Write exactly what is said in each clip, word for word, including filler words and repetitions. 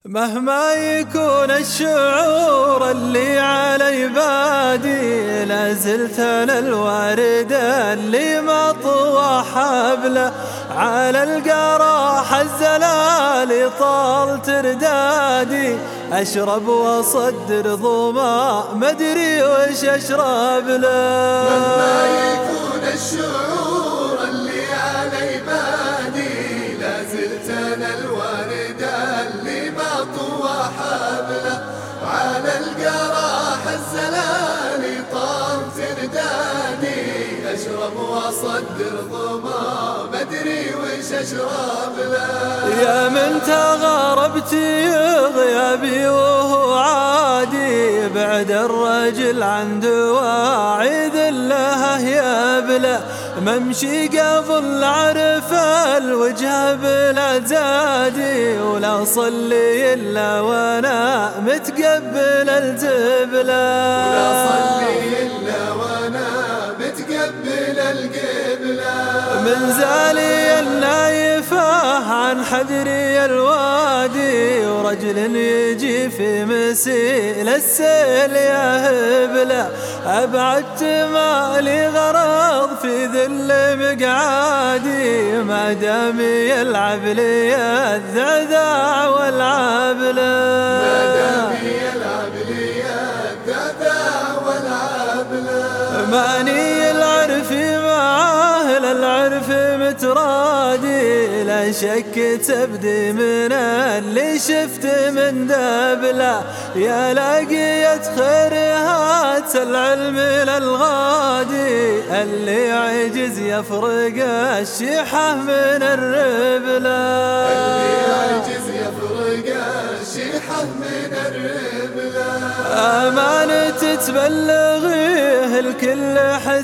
مهما يكون الشعور اللي علي بادي، لازلت انا الورد اللي مطوى حبله على القراح الزلال طال تردادي. اشرب واصدر ظما مدري وش اشرب له. مهما يكون الشعور اللي علي بادي، لازلت انا الورد اللي مطوى حبله على القراح الزلال طال تردادي. اشرب واصدر ظما مدري وش اشرب له. يا من تغربتي غيابي وهو عادي، بعد الرجل عن دواعي ذله يبله. ممشي قبل عرف الوجه بلا زادي، ولا صلي الا وانا متقبل الجبله. ولا صلي الا وانا متقبل القبله. من زالي النايفه عن حذري الوادي، ورجل يجي في مسيل السيل يهب له. أبعدت مالي غرض في ذل مقعادي، ما دام يلعب لي الذعذع والعبله. ما دام يلعب لي الذعذع والعبله. ماني العرف معاه للعرف مترادي، لا شك تبدي من اللي شفت من دبله. يا لاقية خيرهات العلم للغادي، اللي عجز يفرق الشيحة من الربله. اللي عجز يفرق الشيحة من الربله. أمانة تبلغيه الكل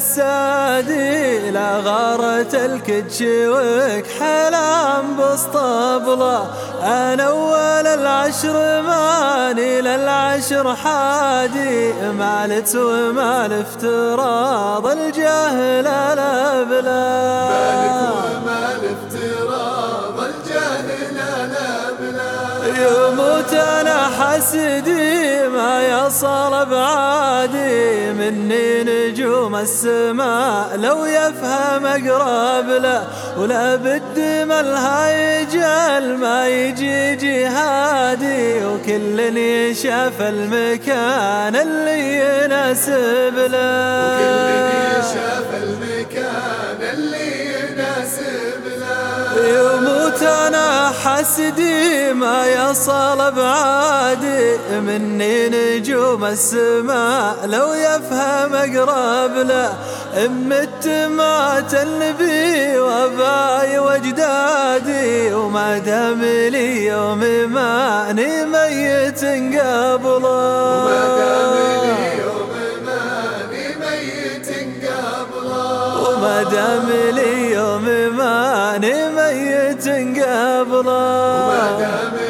حسادي، لا غارة الكتشوك حلام بسطبله. أنا أول العشر ماني للعشر حادي، مالت ومال افتراض الجاهل الأبله. مالت ومال افتراض الجاهل الأبله. يموت أنا حسدي ما يصل بعادي، مني نجوم السماء لو يفهم أقرب له. ولا بد ملها يجل ما يجي جهادي، وكل يشاف المكان اللي يناسب له. وكل يشاف المكان اللي يناسب له. يموت أنا حسدي ما يصل بعادي، مني نجوم السماء لو يفهم أقرب له. مت مات النبي واباي وجدادي، وما دام لي يوم ماني ميت قبله. وما دام لي يوم ماني ميت قبله. وما دام لي يوم ماني ميت قبله. وما دام